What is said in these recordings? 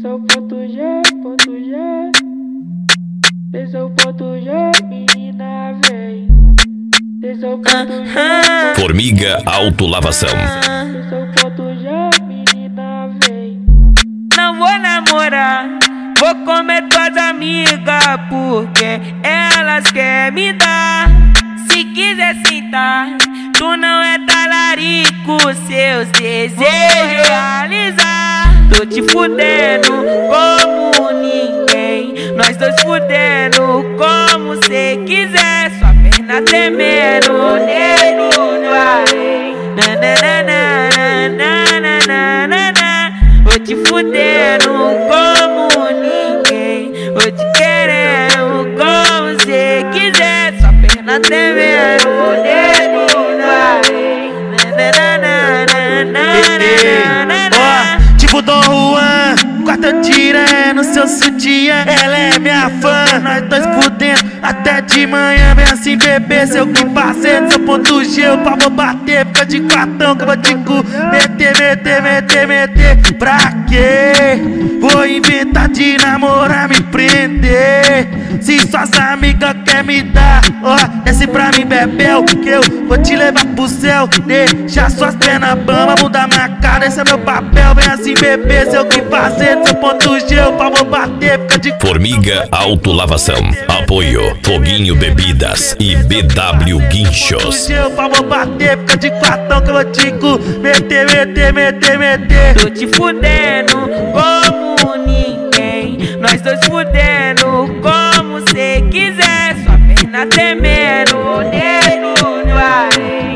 Esse é o ponto G, ponto G. Esse é o ponto G, menina vem. Esse é o ponto G. Formiga Autolavação. Esse é o ponto G, menina vem. Não vou namorar, vou comer tuas amigas, porque elas querem me dar. Se quiser sentar, tu não é talarico, seus desejos realizar. Tô te fudendo como ninguém, nós dois fudendo como cê quiser. Sua perna tremendo, nego no arém. Vou te fudendo como ninguém, vou te querendo como cê quiser. Sua perna tremendo, nego no arém. Tipo Dom Juan, quarta tira no seu sutiã. Ela é minha fã, nós dois fudendo até de manhã. Vem assim bebê, seu que parceiro, seu ponto G, o pau vou bater. Fica de quartão que eu vou te meter. Pra quê? Vou inventar de namorar, me prender. Se suas amigas quer me dar, ó, desce pra mim, bebel, que eu vou te levar pro céu. Deixa suas pernas bamba, mudar minha cara, esse é meu papel. Vem assim bebê, seu que fazer, seu ponto G, o pau vou bater, fica de Formiga Autolavação. Apoio Foguinho Bebidas e BW Guinchos. o pau vou bater, fica de quartão que eu vou te meter. Tô te fudendo como ninguém, nós dois fudendo como cê quiser. Sua perna tremendo, nego no arém.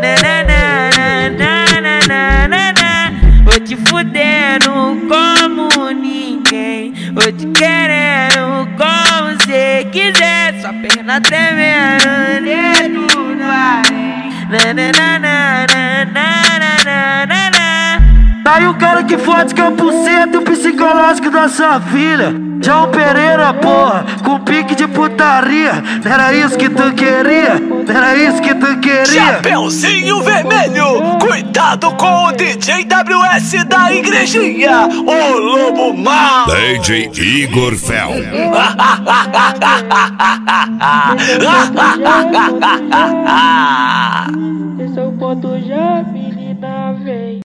Vou te fudendo como ninguém, vou te querendo como cê quiser. Sua perna tremendo, nego no arém. Tá aí o cara que fode que é o porcento psicológico da sua filha. João Pereira, porra, com pique de putaria. Não era isso que tu queria? Não era isso que tu queria? Chapeuzinho vermelho, cuidado com o DJ WS da igrejinha, o Lobo Mal. DJ Igor Fel.